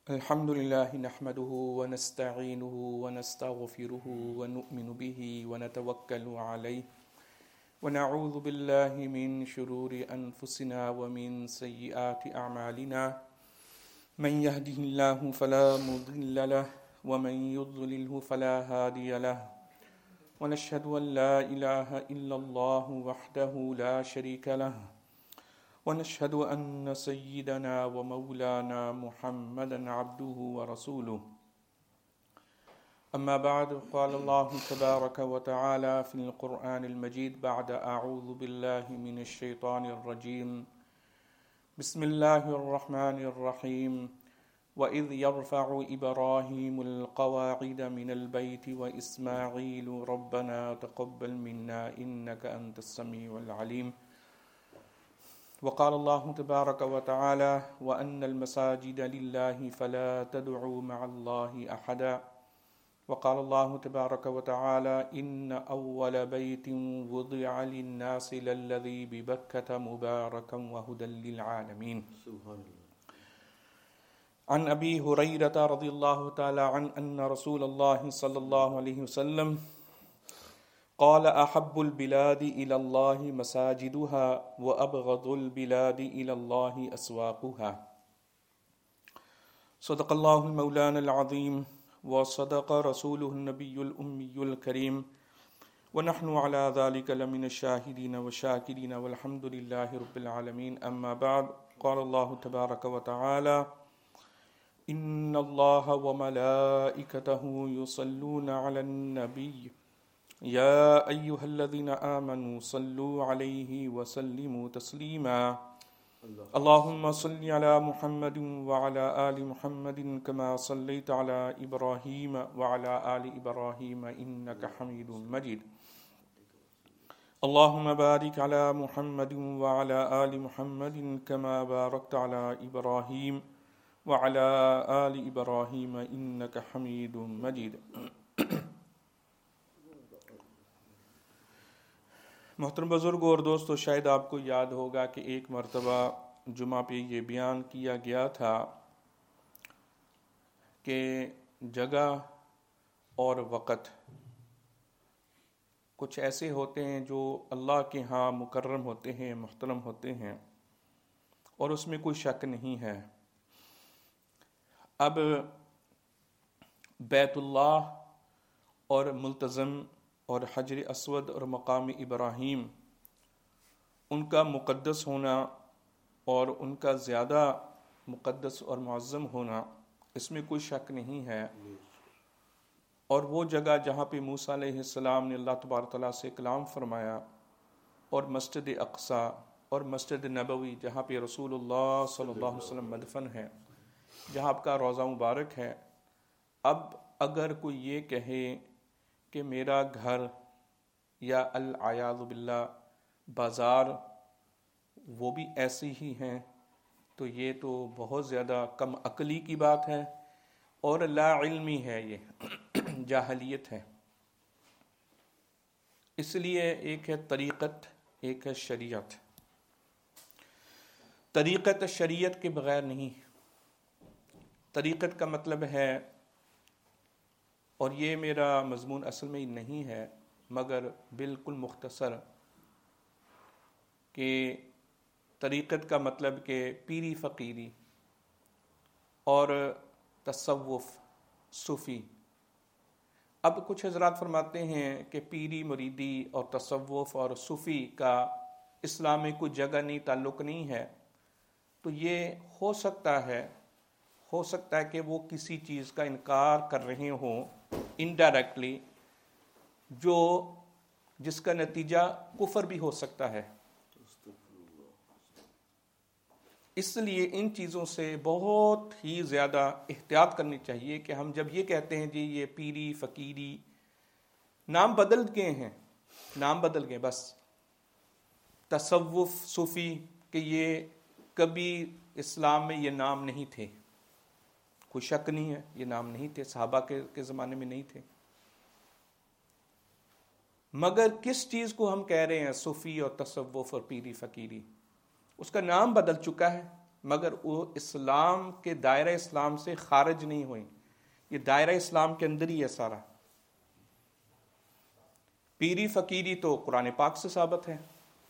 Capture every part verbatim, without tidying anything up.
الحمد لله نحمده ونستعينه ونستغفره ونؤمن به ونتوكل عليه ونعوذ بالله من شرور أنفسنا ومن سيئات أعمالنا من يهده الله فلا مضل له ومن يضلله فلا هادي له ونشهد أن لا إله إلا الله وحده لا شريك له ونشهد أن سيدنا ومولانا محمدا عبده ورسوله أما بعد قال الله تبارك وتعالى في القرآن المجيد بعد أعوذ بالله من الشيطان الرجيم بسم الله الرحمن الرحيم وإذ يرفع إبراهيم القواعد من البيت وإسماعيل ربنا تقبل منا إنك أنت السميع العليم وقال الله تبارك وتعالى وأن المساجد لله فلا تدعوا مع الله أحدا وقال الله تبارك وتعالى إن أول بيت وضع للناس للذي ببكة مباركا وهدى للعالمين عن أبي هريرة رضي الله تعالى عنه أن رسول الله صلى الله عليه وسلم قال أحب البلاد إلى الله مساجدها وأبغض البلاد إلى الله أسواقها صدق الله المولان العظيم وصدق رسوله النبي الأمي الكريم ونحن على ذلك لمن الشاهدين والشاكرين والحمد لله رب العالمين أما بعد قال الله تبارك وتعالى إن الله وملائكته يصلون على النبي يا أيها الذين آمنوا صلوا عليه وسلموا تسليما اللهم صل على محمد وعلى آل محمد كما صليت على إبراهيم وعلى آل إبراهيم إنك حميد مجيد اللهم بارك على محمد وعلى آل محمد كما باركت على إبراهيم وعلى آل إبراهيم إنك حميد مجيد محترم بزرگ اور دوستو، شاید آپ کو یاد ہوگا کہ ایک مرتبہ جمعہ پہ یہ بیان کیا گیا تھا کہ جگہ اور وقت کچھ ایسے ہوتے ہیں جو اللہ کے ہاں مکرم ہوتے ہیں، محترم ہوتے ہیں، اور اس میں کوئی شک نہیں ہے۔ اب بیت اللہ اور ملتزم اور حجر اسود اور مقام ابراہیم، ان کا مقدس ہونا اور ان کا زیادہ مقدس اور معظم ہونا، اس میں کوئی شک نہیں ہے۔ اور وہ جگہ جہاں پہ موسیٰ علیہ السلام نے اللہ تبارک تعالیٰ سے کلام فرمایا، اور مسجد اقصی اور مسجد نبوی جہاں پہ رسول اللہ صلی اللہ علیہ وسلم مدفن ہے، جہاں آپ کا روضہ مبارک ہے۔ اب اگر کوئی یہ کہے کہ میرا گھر یا العیاذ باللہ بازار وہ بھی ایسی ہی ہیں، تو یہ تو بہت زیادہ کم عقلی کی بات ہے اور لا علمی ہے، یہ جاہلیت ہے۔ اس لیے ایک ہے طریقت، ایک ہے شریعت۔ طریقت شریعت کے بغیر نہیں۔ طریقت کا مطلب ہے، اور یہ میرا مضمون اصل میں نہیں ہے مگر بالکل مختصر، کہ طریقت کا مطلب کہ پیری فقیری اور تصوف صوفی۔ اب کچھ حضرات فرماتے ہیں کہ پیری مریدی اور تصوف اور صوفی کا اسلام میں کوئی جگہ نہیں، تعلق نہیں ہے۔ تو یہ ہو سکتا ہے ہو سکتا ہے کہ وہ کسی چیز کا انکار کر رہے ہوں انڈائریکٹلی، جو جس کا نتیجہ کفر بھی ہو سکتا ہے۔ اس لیے ان چیزوں سے بہت ہی زیادہ احتیاط کرنی چاہیے کہ ہم جب یہ کہتے ہیں جی یہ پیری فقیری، نام بدل گئے ہیں، نام بدل گئے بس، تصوف صوفی، کہ یہ کبھی اسلام میں یہ نام نہیں تھے، کوئی شک نہیں ہے یہ نام نہیں تھے، صحابہ کے کے زمانے میں نہیں تھے۔ مگر کس چیز کو ہم کہہ رہے ہیں صوفی اور تصوف اور پیری فقیری، اس کا نام بدل چکا ہے، مگر وہ اسلام کے دائرہ اسلام سے خارج نہیں ہوئی. یہ دائرہ اسلام کے اندر ہی ہے سارا. پیری فقیری تو قرآن پاک سے ثابت ہے,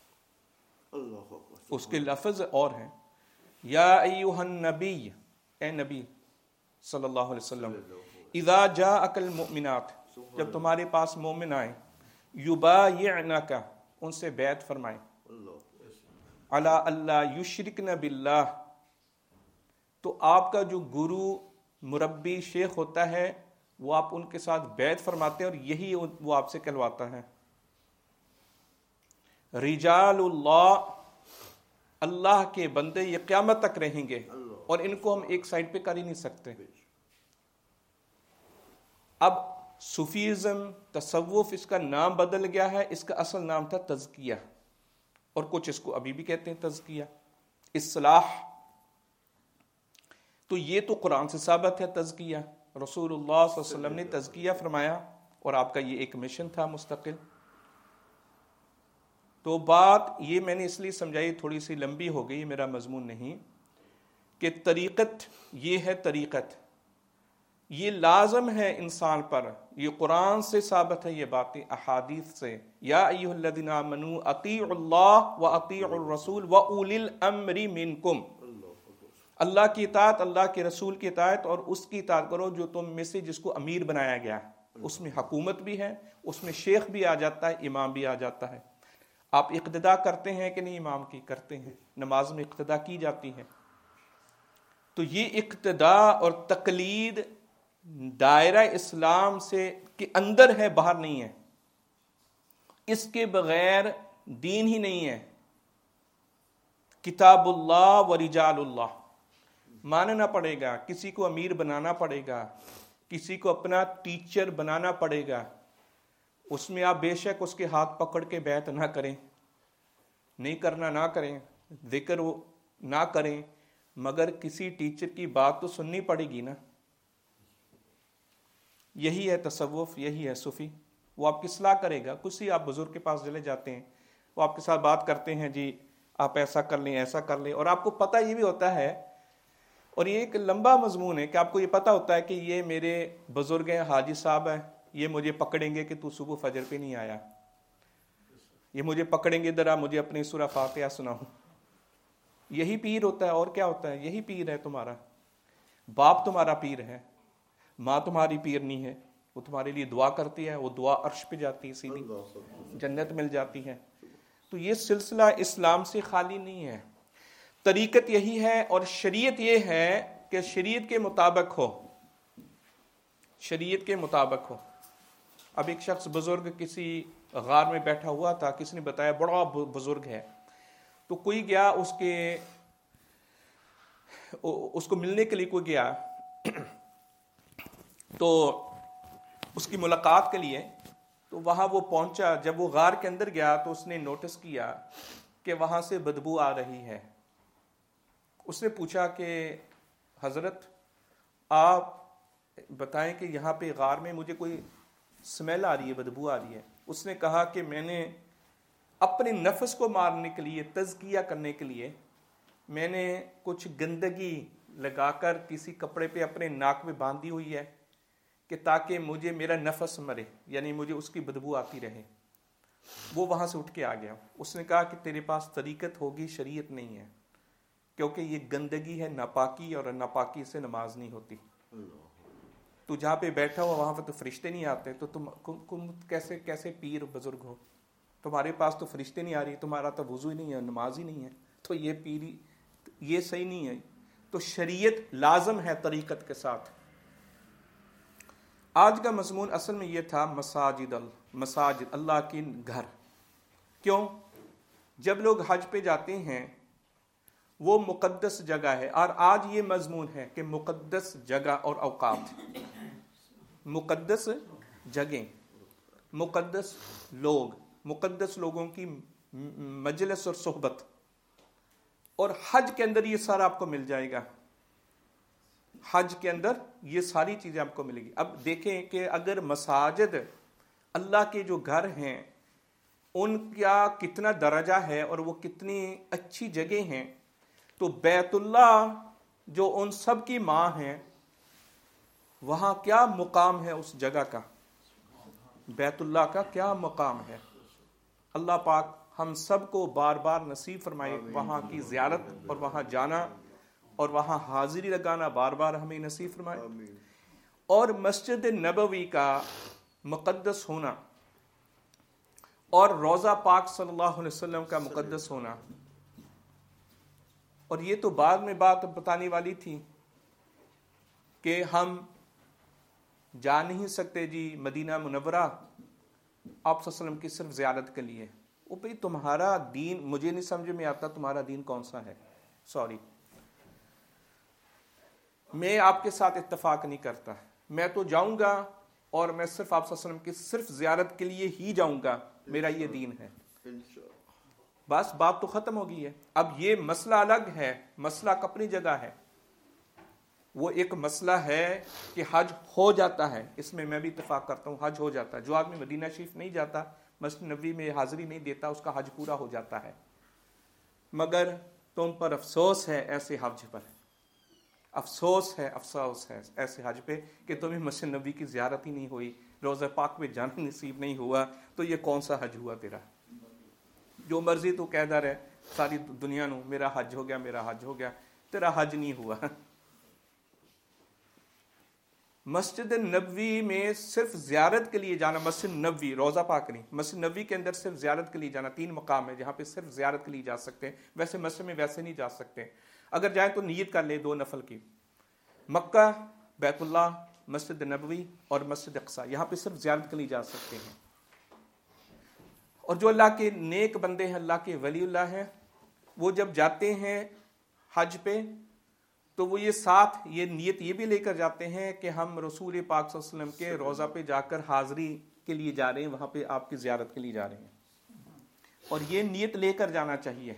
اس کے لفظ اور ہیں. یا ایھا النبی, اے نبی صلی اللہ علیہ وسلم, اذا جاءک المؤمنات, جب تمہارے پاس مومن آئیں, یبایعنک, ان سے بیعت فرمائیں, علی اللہ یشرکن باللہ, تو آپ کا جو گرو مربی شیخ ہوتا ہے وہ آپ ان کے ساتھ بیعت فرماتے ہیں, اور یہی وہ آپ سے کہلواتا ہے. رجال اللہ, اللہ کے بندے یہ قیامت تک رہیں گے, اور ان کو ہم ایک سائڈ پہ کر ہی نہیں سکتے. اب صوفیزم, تصوف, اس کا نام بدل گیا ہے, اس کا اصل نام تھا تزکیہ, اور کچھ اس کو ابھی بھی کہتے ہیں تزکیہ, اصلاح. تو یہ تو قرآن سے ثابت ہے تزکیہ, رسول اللہ صلی اللہ علیہ وسلم نے تزکیہ فرمایا, اور آپ کا یہ ایک مشن تھا مستقل. تو بات یہ میں نے اس لیے سمجھائی, تھوڑی سی لمبی ہو گئی, میرا مضمون نہیں, کہ طریقت یہ ہے, طریقت یہ لازم ہے انسان پر, یہ قرآن سے ثابت ہے, یہ باتیں احادیث سے. یا ایھا الذین آمنوا اطیعوا اللہ واطیعوا الرسول واولی الامر منکم, اللہ کی اطاعت, اللہ کے رسول کی اطاعت, اور اس کی اطاعت کرو جو تم میں سے جس کو امیر بنایا گیا. اس میں حکومت بھی ہے, اس میں شیخ بھی آ جاتا ہے, امام بھی آ جاتا ہے. آپ اقتدا کرتے ہیں کہ نہیں امام کی؟ کرتے ہیں, نماز میں اقتدا کی جاتی ہے. تو یہ اقتدا اور تقلید دائرہ اسلام سے کے اندر ہے, باہر نہیں ہے. اس کے بغیر دین ہی نہیں ہے. کتاب اللہ و رجال اللہ ماننا پڑے گا, کسی کو امیر بنانا پڑے گا, کسی کو اپنا ٹیچر بنانا پڑے گا. اس میں آپ بے شک اس کے ہاتھ پکڑ کے بیعت نہ کریں, نہیں کرنا نہ کریں, ذکر نہ کریں, مگر کسی ٹیچر کی بات تو سننی پڑے گی نا. یہی ہے تصوف, یہی ہے صوفی. وہ آپ کی اصلاح کرے گا. کسی آپ بزرگ کے پاس چلے جاتے ہیں, وہ آپ کے ساتھ بات کرتے ہیں, جی آپ ایسا کر لیں, ایسا کر لیں, اور آپ کو پتہ یہ بھی ہوتا ہے, اور یہ ایک لمبا مضمون ہے, کہ آپ کو یہ پتہ ہوتا ہے کہ یہ میرے بزرگ ہیں, حاجی صاحب ہیں, یہ مجھے پکڑیں گے کہ تو صبح فجر پہ نہیں آیا, یہ مجھے پکڑیں گے ذرا مجھے اپنی سورہ فاتحہ سناؤ. یہی پیر ہوتا ہے, اور کیا ہوتا ہے؟ یہی پیر ہے تمہارا. باپ تمہارا پیر ہے, ماں تمہاری پیر نہیں ہے, وہ تمہارے لیے دعا کرتی ہے, وہ دعا عرش پہ جاتی ہے, سیدھی جنت مل جاتی ہے. تو یہ سلسلہ اسلام سے خالی نہیں ہے. طریقت یہی ہے, اور شریعت یہ ہے کہ شریعت کے مطابق ہو, شریعت کے مطابق ہو. اب ایک شخص بزرگ کسی غار میں بیٹھا ہوا تھا, کسی نے بتایا بڑا بزرگ ہے, تو کوئی گیا اس کے اس کو ملنے کے لیے کوئی گیا, تو اس کی ملاقات کے لیے, تو وہاں وہ پہنچا. جب وہ غار کے اندر گیا تو اس نے نوٹس کیا کہ وہاں سے بدبو آ رہی ہے. اس نے پوچھا کہ حضرت آپ بتائیں کہ یہاں پہ غار میں مجھے کوئی سمیل آ رہی ہے, بدبو آ رہی ہے. اس نے کہا کہ میں نے اپنے نفس کو مارنے کے لیے, تزکیہ کرنے کے لیے, میں نے کچھ گندگی لگا کر کسی کپڑے پہ اپنے ناک میں باندھی ہوئی ہے, کہ تاکہ مجھے میرا نفس مرے, یعنی مجھے اس کی بدبو آتی رہے. وہ وہاں سے اٹھ کے آ گیا. اس نے کہا کہ تیرے پاس طریقت ہوگی, شریعت نہیں ہے, کیونکہ یہ گندگی ہے, ناپاکی, اور ناپاکی سے نماز نہیں ہوتی. تو جہاں پہ بیٹھا ہوا وہاں پہ تو فرشتے نہیں آتے, تو تم تم کیسے کیسے پیر بزرگ ہو؟ تمہارے پاس تو فرشتے نہیں آ رہی, تمہارا تو وضو ہی نہیں ہے, نماز ہی نہیں ہے, تو یہ پیری یہ صحیح نہیں ہے. تو شریعت لازم ہے طریقت کے ساتھ. آج کا مضمون اصل میں یہ تھا مساجد, مساجد اللہ کے گھر. کیوں؟ جب لوگ حج پہ جاتے ہیں وہ مقدس جگہ ہے, اور آج یہ مضمون ہے کہ مقدس جگہ اور اوقات, مقدس جگہیں, مقدس لوگ, مقدس لوگوں کی مجلس اور صحبت, اور حج کے اندر یہ سارا آپ کو مل جائے گا. حج کے اندر یہ ساری چیزیں آپ کو ملے گی. اب دیکھیں کہ اگر مساجد اللہ کے جو گھر ہیں ان کا کتنا درجہ ہے اور وہ کتنی اچھی جگہ ہیں, تو بیت اللہ جو ان سب کی ماں ہے، وہاں کیا مقام ہے اس جگہ کا، بیت اللہ کا کیا مقام ہے۔ اللہ پاک ہم سب کو بار بار نصیب فرمائے وہاں کی زیارت اور وہاں جانا اور وہاں حاضری لگانا، بار بار ہمیں نصیب فرمائے۔ اور مسجد نبوی کا مقدس ہونا اور روضہ پاک صلی اللہ علیہ وسلم کا مقدس ہونا، اور یہ تو بعد میں بات بتانے والی تھی کہ ہم جا نہیں سکتے جی مدینہ منورہ آپ صلی اللہ علیہ وسلم کی صرف زیارت کے لیے۔ وہ بھئی تمہارا دین مجھے نہیں سمجھ میں آتا، تمہارا دین کون سا ہے، سوری میں آپ کے ساتھ اتفاق نہیں کرتا۔ میں تو جاؤں گا اور میں صرف آپ صلی اللہ علیہ وسلم کی صرف زیارت کے لیے ہی جاؤں گا، میرا یہ دین ہے، بس بات تو ختم ہو گئی ہے۔ اب یہ مسئلہ الگ ہے، مسئلہ اپنی جگہ ہے۔ وہ ایک مسئلہ ہے کہ حج ہو جاتا ہے، اس میں میں بھی اتفاق کرتا ہوں، حج ہو جاتا ہے۔ جو آدمی مدینہ شریف نہیں جاتا، مسجد نبوی میں حاضری نہیں دیتا، اس کا حج پورا ہو جاتا ہے۔ مگر تم پر افسوس ہے ایسے حج پر، افسوس ہے افسوس ہے ایسے حج پہ کہ تمہیں مسجد نبوی کی زیارت ہی نہیں ہوئی، روضہ پاک پہ جانا نصیب نہیں ہوا، تو یہ کون سا حج ہوا تیرا؟ جو مرضی تو کہہ رہے ساری دنیا نو میرا حج ہو گیا میرا حج ہو گیا، تیرا حج نہیں ہوا۔ مسجد نبوی میں صرف زیارت کے لیے جانا، مسجد نبوی روضہ پاک نہیں، مسجد نبوی کے اندر صرف زیارت کے لیے جانا، تین مقام ہے جہاں پہ صرف زیارت کے لیے جا سکتے ہیں، ویسے مسجد میں ویسے نہیں جا سکتے۔ اگر جائیں تو نیت کر لیں دو نفل کی، مکہ، بیت اللہ، مسجد نبوی اور مسجد اقصی، یہاں پہ صرف زیارت کے لیے جا سکتے ہیں۔ اور جو اللہ کے نیک بندے ہیں، اللہ کے ولی اللہ ہیں، وہ جب جاتے ہیں حج پہ تو وہ یہ ساتھ یہ نیت یہ بھی لے کر جاتے ہیں کہ ہم رسول پاک صلی اللہ علیہ وسلم کے روضہ پہ جا کر حاضری کے لیے جا رہے ہیں، وہاں پہ آپ کی زیارت کے لیے جا رہے ہیں، اور یہ نیت لے کر جانا چاہیے۔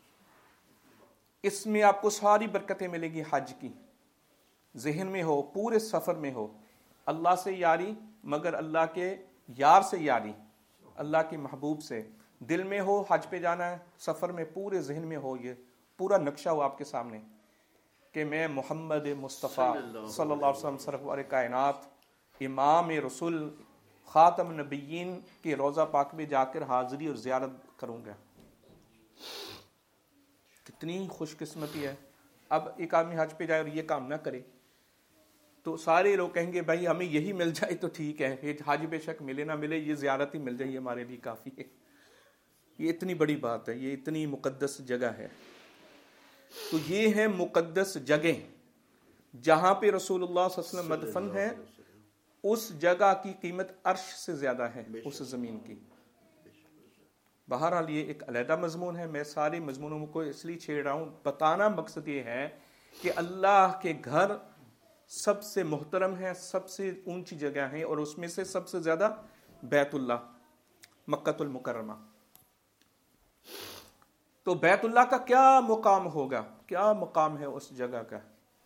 اس میں آپ کو ساری برکتیں ملے گی حج کی، ذہن میں ہو، پورے سفر میں ہو، اللہ سے یاری، مگر اللہ کے یار سے یاری، اللہ کے محبوب سے دل میں ہو، حج پہ جانا ہے، سفر میں پورے ذہن میں ہو، یہ پورا نقشہ ہو آپ کے سامنے کہ میں محمد مصطفیٰ صلی اللہ علیہ وسلم سرور کائنات، امام رسول، خاتم نبیین کے روضہ پاک میں جا کر حاضری اور زیارت کروں گا۔ کتنی خوش قسمتی ہے۔ اب ایک آدمی حج پہ جائے اور یہ کام نہ کرے تو سارے لوگ کہیں گے بھائی ہمیں یہی مل جائے تو ٹھیک ہے، یہ حج بے شک ملے نہ ملے، یہ زیارت ہی مل جائے یہ ہمارے لیے کافی ہے۔ یہ اتنی بڑی بات ہے، یہ اتنی مقدس جگہ ہے۔ تو یہ ہے مقدس جگہ جہاں پہ رسول اللہ صلی اللہ علیہ وسلم مدفن ہے، اس جگہ کی قیمت عرش سے زیادہ ہے اس زمین کی۔ بہرحال یہ ایک علیحدہ مضمون ہے، میں سارے مضمونوں کو اس لیے چھیڑ رہا ہوں، بتانا مقصد یہ ہے کہ اللہ کے گھر سب سے محترم ہے، سب سے اونچی جگہ ہے، اور اس میں سے سب سے زیادہ بیت اللہ مکۃ المکرمہ۔ تو بیت اللہ کا کیا مقام ہوگا، کیا مقام ہے اس جگہ کا؟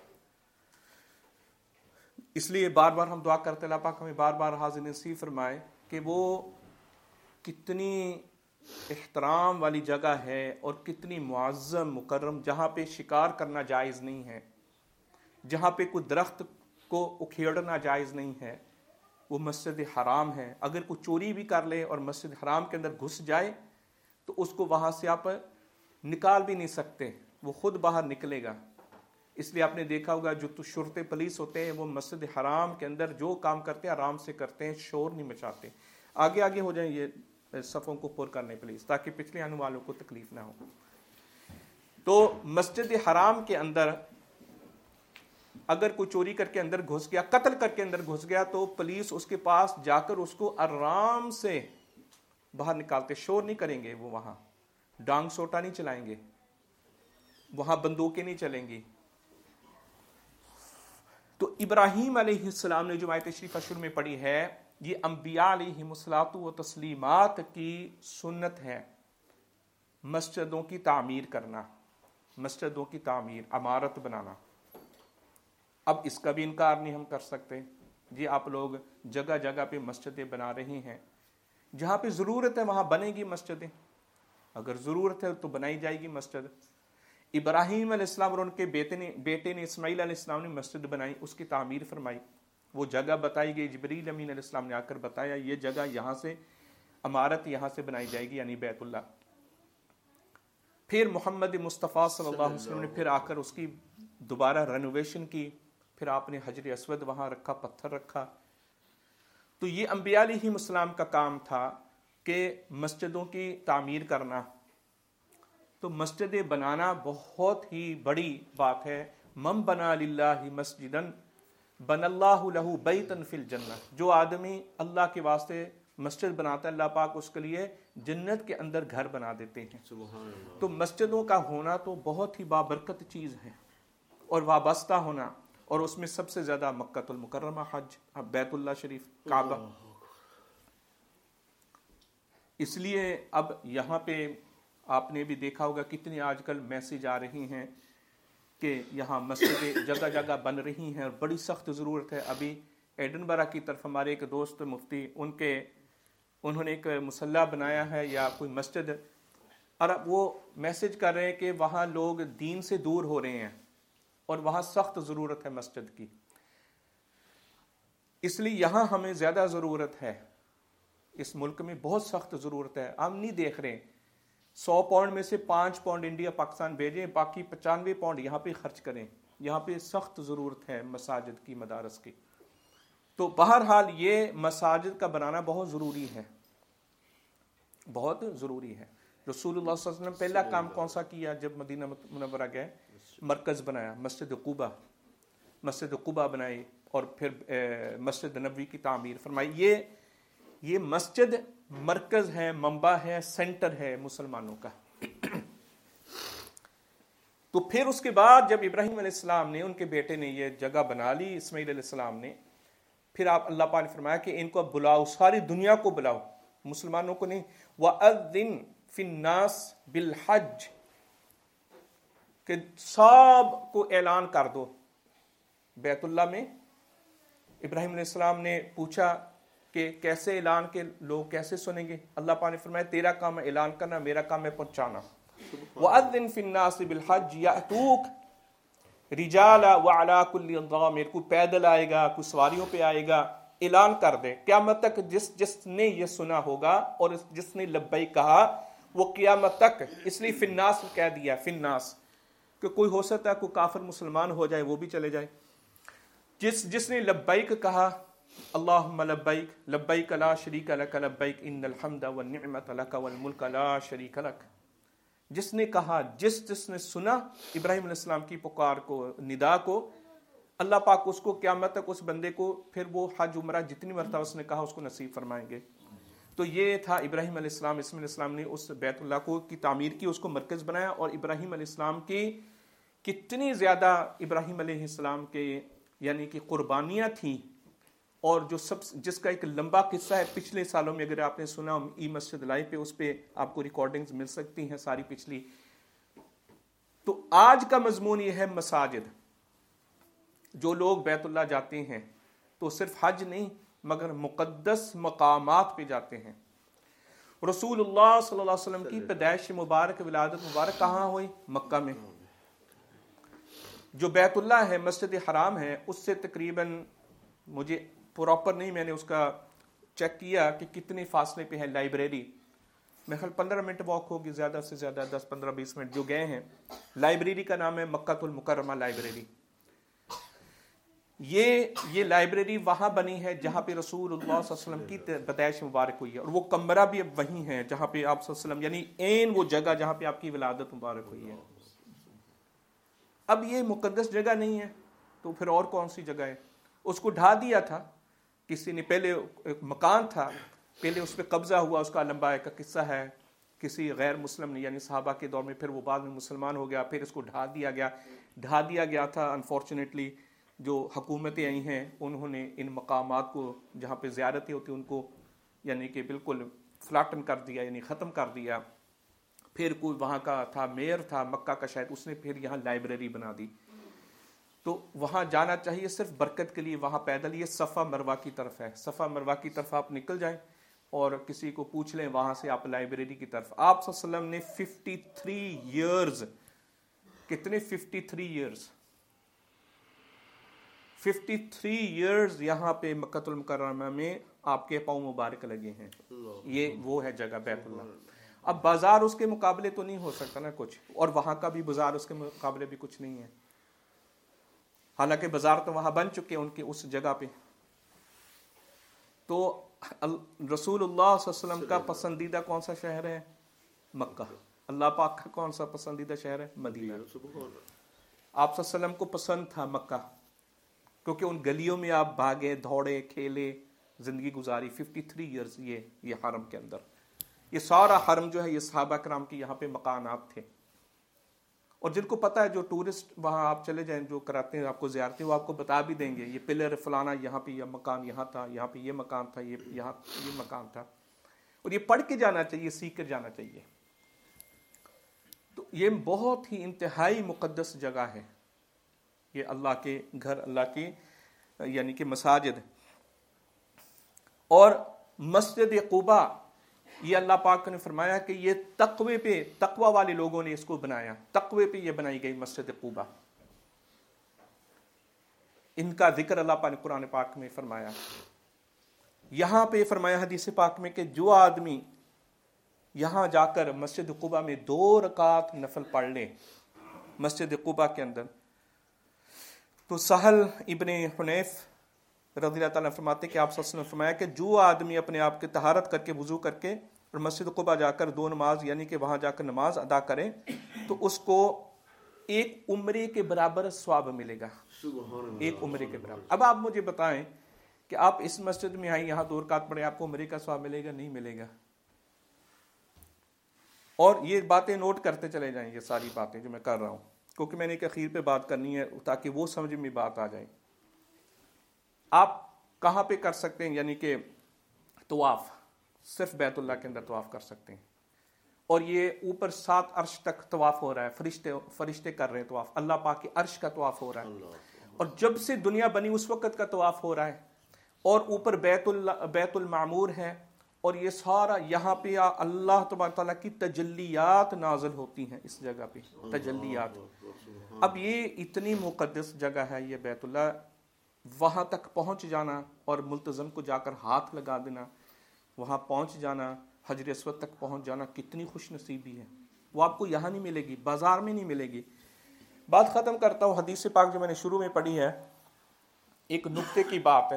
اس لیے بار بار ہم دعا کرتے اللہ پاک ہمیں بار بار حاضر نصیب فرمائے کہ وہ کتنی احترام والی جگہ ہے اور کتنی معظم مکرم، جہاں پہ شکار کرنا جائز نہیں ہے، جہاں پہ کوئی درخت کو اکھیڑنا جائز نہیں ہے، وہ مسجد حرام ہے۔ اگر کوئی چوری بھی کر لے اور مسجد حرام کے اندر گھس جائے تو اس کو وہاں سے آپ نکال بھی نہیں سکتے، وہ خود باہر نکلے گا۔ اس لیے آپ نے دیکھا ہوگا جو تو شرطے پولیس ہوتے ہیں وہ مسجد حرام کے اندر جو کام کرتے ہیں آرام سے کرتے ہیں، شور نہیں مچاتے۔ آگے آگے ہو جائیں یہ صفوں کو پر کرنے پولیس، تاکہ پچھلے آنے والوں کو تکلیف نہ ہو۔ تو مسجد حرام کے اندر اگر کوئی چوری کر کے اندر گھس گیا، قتل کر کے اندر گھس گیا، تو پولیس اس کے پاس جا کر اس کو آرام سے باہر نکالتے، شور نہیں کریں گے، وہ وہاں ڈانگ سوٹا نہیں چلائیں گے، وہاں بندوقیں نہیں چلیں گی۔ تو ابراہیم علیہ السلام نے جو آیت شریفہ شروع میں پڑھی ہے، یہ انبیاء علیہ الصلوۃ و تسلیمات کی سنت ہے، مسجدوں کی تعمیر کرنا، مسجدوں کی تعمیر، عمارت بنانا۔ اب اس کا بھی انکار نہیں ہم کر سکتے، جی آپ لوگ جگہ جگہ پہ مسجدیں بنا رہے ہیں، جہاں پہ ضرورت ہے وہاں بنے گی مسجدیں، اگر ضرورت ہے تو بنائی جائے گی مسجد۔ ابراہیم علیہ السلام اور ان کے بیٹے نے بیٹے نے اسماعیل علیہ السلام نے مسجد بنائی، اس کی تعمیر فرمائی، وہ جگہ بتائی گئی، جبریل امین علیہ السلام نے آ کر بتایا یہ جگہ یہاں سے عمارت یہاں سے بنائی جائے گی، یعنی بیت اللہ۔ پھر محمد مصطفیٰ صلی اللہ علیہ وسلم نے پھر آ کر اس کی دوبارہ رینوویشن کی، پھر آپ نے حجر اسود وہاں رکھا، پتھر رکھا۔ تو یہ انبیاء علیہم السلام کا کام تھا کہ مسجدوں کی تعمیر کرنا۔ تو مسجدیں بنانا بہت ہی بڑی بات ہے۔ من بنا للہ مسجدا بن اللہ لہ بیتا فی الجنہ، جو آدمی اللہ کے واسطے مسجد بناتا ہے اللہ پاک اس کے لیے جنت کے اندر گھر بنا دیتے ہیں۔ تو مسجدوں کا ہونا تو بہت ہی بابرکت چیز ہے، اور وابستہ ہونا، اور اس میں سب سے زیادہ مکہ المکرمہ، حج، بیت اللہ شریف، کعبہ۔ اس لیے اب یہاں پہ آپ نے بھی دیکھا ہوگا کتنی آج کل میسیج آ رہی ہیں کہ یہاں مسجدیں جگہ جگہ بن رہی ہیں، اور بڑی سخت ضرورت ہے۔ ابھی ایڈنبرا کی طرف ہمارے ایک دوست مفتی، ان کے انہوں نے ایک مسلح بنایا ہے یا کوئی مسجد، اور اب وہ میسج کر رہے ہیں کہ وہاں لوگ دین سے دور ہو رہے ہیں اور وہاں سخت ضرورت ہے مسجد کی۔ اس لیے یہاں ہمیں زیادہ ضرورت ہے، اس ملک میں بہت سخت ضرورت ہے۔ ہم نہیں دیکھ رہے، سو پاؤنڈ میں سے پانچ پاؤنڈ انڈیا پاکستان بھیجیں، باقی پچانوے پاؤنڈ یہاں پہ خرچ کریں۔ یہاں پہ سخت ضرورت ہے مساجد کی، مدارس کی۔ تو بہرحال یہ مساجد کا بنانا بہت ضروری ہے، بہت ضروری ہے۔ رسول اللہ صلی اللہ علیہ وسلم پہلا کام کون سا کیا جب مدینہ منورہ گئے؟ مرکز بنایا، مسجد قباء، مسجد قباء بنائی، اور پھر مسجد نبوی کی تعمیر فرمائی۔ یہ یہ مسجد مرکز ہے، منبع ہے، سینٹر ہے مسلمانوں کا۔ تو پھر اس کے بعد جب ابراہیم علیہ السلام نے، ان کے بیٹے نے یہ جگہ بنا لی، اسماعیل علیہ السلام نے، پھر آپ اللہ پاک نے فرمایا کہ ان کو بلاؤ، ساری دنیا کو بلاؤ، مسلمانوں کو نہیں۔ وَأَذِّن فِي النَّاسِ بِالْحَجِّ، کہ سب کو اعلان کر دو۔ بیت اللہ میں ابراہیم علیہ السلام نے پوچھا کہ کیسے اعلان، کے لوگ کیسے سنیں گے؟ اللہ پاک نے فرمایا تیرا کام ہے اعلان کرنا، میرا کام ہے پہنچانا۔ وَأَذِّن فِي النَّاسِ بِالْحَجِّ يَأْتُوكَ رِجَالًا وَعَلَىٰ كُلِّ ضَامِرٍ، کوئی پیدل آئے گا، کوئی سواریوں پہ آئے گا۔ اعلان کر دے قیامت تک، جس جس نے یہ سنا ہوگا اور جس نے لبیک کہا وہ قیامت تک، اس لیے فی الناس کہہ دیا، فی الناس، کہ کوئی ہو سکتا ہے کوئی کافر مسلمان ہو جائے وہ بھی چلے جائے۔ جس جس نے لبیک کہا، اللہم لبیک لبیک لا شریک لک لبیک ان الحمد والنعمت لک والملک لا شریک لک، جس نے کہا، جس جس نے سنا ابراہیم علیہ السلام کی پکار کو، ندا کو، اللہ پاک اس کو قیامت تک، اس بندے کو پھر وہ حج عمرہ جتنی مرتبہ اس نے کہا اس کو نصیب فرمائیں گے۔ تو یہ تھا ابراہیم علیہ السلام، اسماعیل علیہ السلام نے اس بیت اللہ کو کی تعمیر کی، اس کو مرکز بنایا، اور ابراہیم علیہ السلام کی کتنی زیادہ ابراہیم علیہ السلام کے یعنی کہ قربانیاں تھیں، اور جو سب جس کا ایک لمبا قصہ ہے پچھلے سالوں میں، اگر آپ نے سنا ای مسجد لائیو پہ، اس پہ آپ کو ریکارڈنگز مل سکتی ہیں ساری پچھلی۔ تو آج کا مضمون یہ ہے مساجد۔ جو لوگ بیت اللہ جاتے ہیں تو صرف حج نہیں مگر مقدس مقامات پہ جاتے ہیں۔ رسول اللہ صلی اللہ علیہ وسلم کی پیدائش مبارک، ولادت مبارک کہاں ہوئی؟ مکہ میں۔ جو بیت اللہ ہے، مسجد حرام ہے، اس سے تقریباً، مجھے پراپر نہیں، میں نے اس کا چیک کیا کہ کتنے فاصلے پہ ہے لائبریری، میرے خیال پندرہ منٹ واک ہوگی، زیادہ سے زیادہ دس پندرہ بیس منٹ جو گئے ہیں۔ لائبریری کا نام ہے مکہ المکرمہ لائبریری۔ یہ یہ لائبریری وہاں بنی ہے جہاں پہ رسول اللہ صلی اللہ علیہ وسلم کی پیدائش مبارک ہوئی ہے، اور وہ کمرہ بھی اب وہیں ہے جہاں پہ آپ صلی اللہ علیہ وسلم، یعنی عین وہ جگہ جہاں پہ آپ کی ولادت مبارک ہوئی ہے۔ اب یہ مقدس جگہ نہیں ہے تو پھر اور کون سی جگہ ہے؟ اس کو ڈھا دیا تھا کسی نے، پہلے ایک مکان تھا، پہلے اس پہ قبضہ ہوا، اس کا لمبا ایک قصہ ہے، کسی غیر مسلم نے، یعنی صحابہ کے دور میں، پھر وہ بعد میں مسلمان ہو گیا، پھر اس کو ڈھا دیا گیا ڈھا دیا گیا تھا انفارچونیٹلی۔ جو حکومتیں آئی ہیں انہوں نے ان مقامات کو جہاں پہ زیارتیں ہوتی ان کو یعنی کہ بالکل فلاٹن کر دیا، یعنی ختم کر دیا۔ پھر کوئی وہاں کا تھا، میئر تھا مکہ کا شاید، اس نے پھر یہاں لائبریری بنا دی۔ تو وہاں جانا چاہیے صرف برکت کے لیے، وہاں پیدل، یہ صفا مروہ کی طرف ہے، صفا مروہ کی طرف آپ نکل جائیں اور کسی کو پوچھ لیں، وہاں سے آپ لائبریری کی طرف۔ آپ صلی اللہ علیہ وسلم نے ففٹی تھری ایئرز کتنے fifty three years fifty three years یہاں پہ مکہ المکرمہ میں آپ کے پاؤں مبارک لگے ہیں. یہ وہ ہے جگہ بیت اللہ. اب بازار اس کے مقابلے تو نہیں ہو سکتا نا کچھ, اور وہاں کا بھی بازار اس کے مقابلے بھی کچھ نہیں ہے, حالانکہ بازار تو وہاں بن چکے ان کے اس جگہ پہ. تو رسول اللہ صلی اللہ علیہ وسلم کا پسندیدہ کون سا شہر ہے؟ مکہ. اللہ پاک کا کون سا پسندیدہ شہر ہے؟ مدینہ. آپ صلی اللہ علیہ وسلم کو پسند تھا مکہ, کیونکہ ان گلیوں میں آپ بھاگے, دوڑے, کھیلے, زندگی گزاری ففٹی تھری ایئرز یہ یہ حرم کے اندر. یہ سارا حرم جو ہے یہ صحابہ کرام کے یہاں پہ مکانات تھے. اور جن کو پتا ہے, جو ٹورسٹ وہاں آپ چلے جائیں, جو کراتے ہیں آپ کو زیارتیں, وہ آپ کو بتا بھی دیں گے یہ پلر فلانا یہاں پہ, یہ مکان یہاں تھا, یہاں پہ یہ مکان تھا, یہ یہاں یہ مکان تھا. اور یہ پڑھ کے جانا چاہیے, سیکھ کر جانا چاہیے. تو یہ بہت ہی انتہائی مقدس جگہ ہے یہ, اللہ کے گھر, اللہ کی یعنی کہ مساجد. اور مسجد قباء یہ اللہ پاک نے فرمایا کہ یہ تقوی پہ, تقوی والے لوگوں نے اس کو بنایا, تقوی پہ یہ بنائی گئی مسجد قباء. ان کا ذکر اللہ پاک نے قرآن پاک میں فرمایا. یہاں پہ فرمایا حدیث پاک میں کہ جو آدمی یہاں جا کر مسجد قباء میں دو رکعت نفل پڑھ لے مسجد قباء کے اندر, تو سہل ابن حنیف رضی اللہ تعالیٰ فرماتے کہ آپ صلی اللہ علیہ وسلم نے فرمایا کہ جو آدمی اپنے آپ کے طہارت کر کے وضو کر کے اور مسجد قباء جا کر دو نماز یعنی کہ وہاں جا کر نماز ادا کرے تو اس کو ایک عمرے کے برابر ثواب ملے گا. ایک عمرے کے برابر. اب آپ مجھے بتائیں کہ آپ اس مسجد میں آئیں, یہاں دو رکعت پڑھیں, آپ کو عمرے کا ثواب ملے گا؟ نہیں ملے گا. اور یہ باتیں نوٹ کرتے چلے جائیں, یہ ساری باتیں جو میں کر رہا ہوں, کیونکہ میں نے ایک اخیر پہ بات کرنی ہے تاکہ وہ سمجھ میں بات آ جائے. آپ کہاں پہ کر سکتے ہیں؟ یعنی کہ طواف صرف بیت اللہ کے اندر طواف کر سکتے ہیں, اور یہ اوپر سات عرش تک طواف ہو رہا ہے, فرشتے فرشتے کر رہے ہیں طواف, اللہ پاک کے عرش کا طواف ہو رہا ہے, اور جب سے دنیا بنی اس وقت کا طواف ہو رہا ہے. اور اوپر بیت اللہ بیت المعمور ہے, اور یہ سارا یہاں پہ اللہ تبارک تعالیٰ کی تجلیات نازل ہوتی ہیں اس جگہ پہ, تجلیات. اب یہ اتنی مقدس جگہ ہے یہ بیت اللہ, وہاں تک پہنچ جانا اور ملتزم کو جا کر ہاتھ لگا دینا, وہاں پہنچ جانا, حجر اسود تک پہنچ جانا, کتنی خوش نصیبی ہے. وہ آپ کو یہاں نہیں ملے گی, بازار میں نہیں ملے گی. بات ختم کرتا ہوں. حدیث پاک جو میں نے شروع میں پڑھی ہے, ایک نکتے کی بات ہے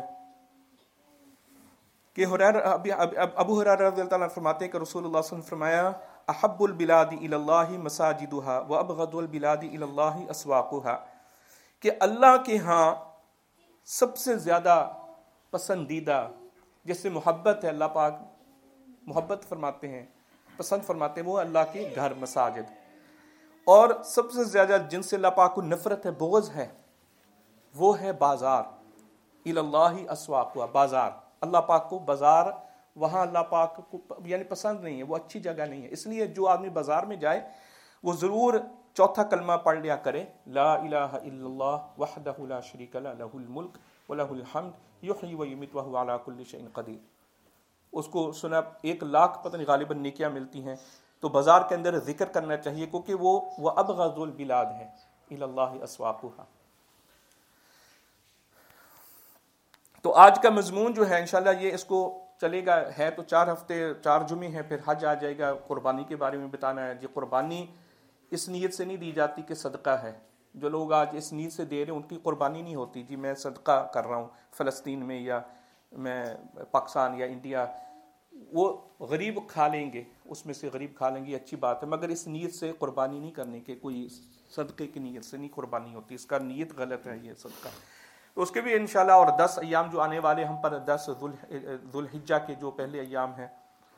کہ ابو ہریرہ رضی اللہ عنہ فرماتے ہیں کہ رسول اللہ صلی اللہ علیہ وسلم فرمایا احب البلاد الی اللہ مساجدها وابغض البلاد الی اللہ اسواقها, کہ اللہ کے ہاں سب سے زیادہ پسندیدہ, جس سے محبت ہے, اللہ پاک محبت فرماتے ہیں, پسند فرماتے ہیں, وہ اللہ کے گھر مساجد. اور سب سے زیادہ جن سے اللہ پاک کو نفرت ہے, بغض ہے, وہ ہے بازار. الی اللہ اسواقها, بازار. اللہ پاک کو بازار, وہاں اللہ پاک کو یعنی پسند نہیں ہے, وہ اچھی جگہ نہیں ہے. اس لیے جو آدمی بازار میں جائے وہ ضرور چوتھا کلمہ پڑھ لیا کرے, لا الہ الا اللہ وحدہ لا شریک لہ لہ الملک ولہ الحمد یحیی و یمیت وہو علی کل شیء قدیر. اس کو سنا ایک لاکھ پتہ نہیں غالباً نیکیاں ملتی ہیں. تو بازار کے اندر ذکر کرنا چاہیے, کیونکہ وہ وہ ابغض البلاد ہے, الی اللہ اسواقها. تو آج کا مضمون جو ہے انشاءاللہ یہ اس کو چلے گا, ہے تو چار ہفتے, چار جمعے ہیں, پھر حج آ جائے گا, قربانی کے بارے میں بتانا ہے. یہ قربانی اس نیت سے نہیں دی جاتی کہ صدقہ ہے. جو لوگ آج اس نیت سے دے رہے ہیں ان کی قربانی نہیں ہوتی, جی میں صدقہ کر رہا ہوں فلسطین میں یا میں پاکستان یا انڈیا. وہ غریب کھا لیں گے, اس میں سے غریب کھا لیں گے, اچھی بات ہے, مگر اس نیت سے قربانی نہیں کرنے کے, کوئی صدقے کی نیت سے نہیں قربانی ہوتی, اس کا نیت غلط ہے یہ صدقہ. تو اس کے بھی انشاءاللہ, اور دس ایام جو آنے والے ہم پر, دس ذو الحجہ کے جو پہلے ایام ہیں.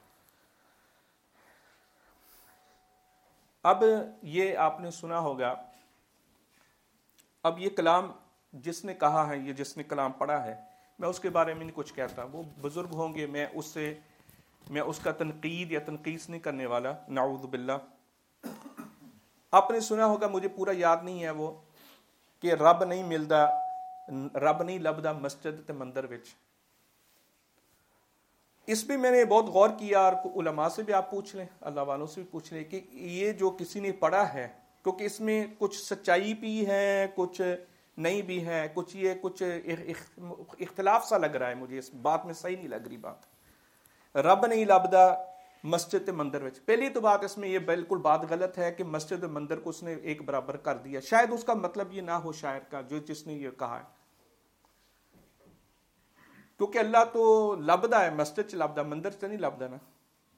اب یہ آپ نے سنا ہوگا, اب یہ کلام جس نے کہا ہے, یہ جس نے کلام پڑھا ہے, میں اس کے بارے میں نہیں کچھ کہتا, وہ بزرگ ہوں گے, میں اس سے میں اس کا تنقید یا تنقیص نہیں کرنے والا, نعوذ باللہ. آپ نے سنا ہوگا, مجھے پورا یاد نہیں ہے وہ, کہ رب نہیں ملدا, رب نہیں لبدا مسجد تے مندر وچ. اس پہ میں نے بہت غور کیا, اور علماء سے بھی آپ پوچھ لیں, اللہ والوں سے بھی پوچھ لیں, کہ یہ جو کسی نے پڑھا ہے کیونکہ اس میں کچھ سچائی بھی ہے، کچھ نہیں بھی ہے، کچھ یہ کچھ اختلاف سا لگ رہا ہے مجھے، اس بات میں صحیح نہیں لگ رہی بات۔ رب نہیں لبدا مسجد مندر وچ، پہلی تو بات اس میں یہ بالکل بات غلط ہے کہ مسجد مندر کو اس نے ایک برابر کر دیا، شاید اس کا مطلب یہ نہ ہو شاعر کا جو جس نے یہ کہا ہے، کیونکہ اللہ تو لبدا ہے، مسجد چ لبدا، مندر چ نہیں لبدا نا،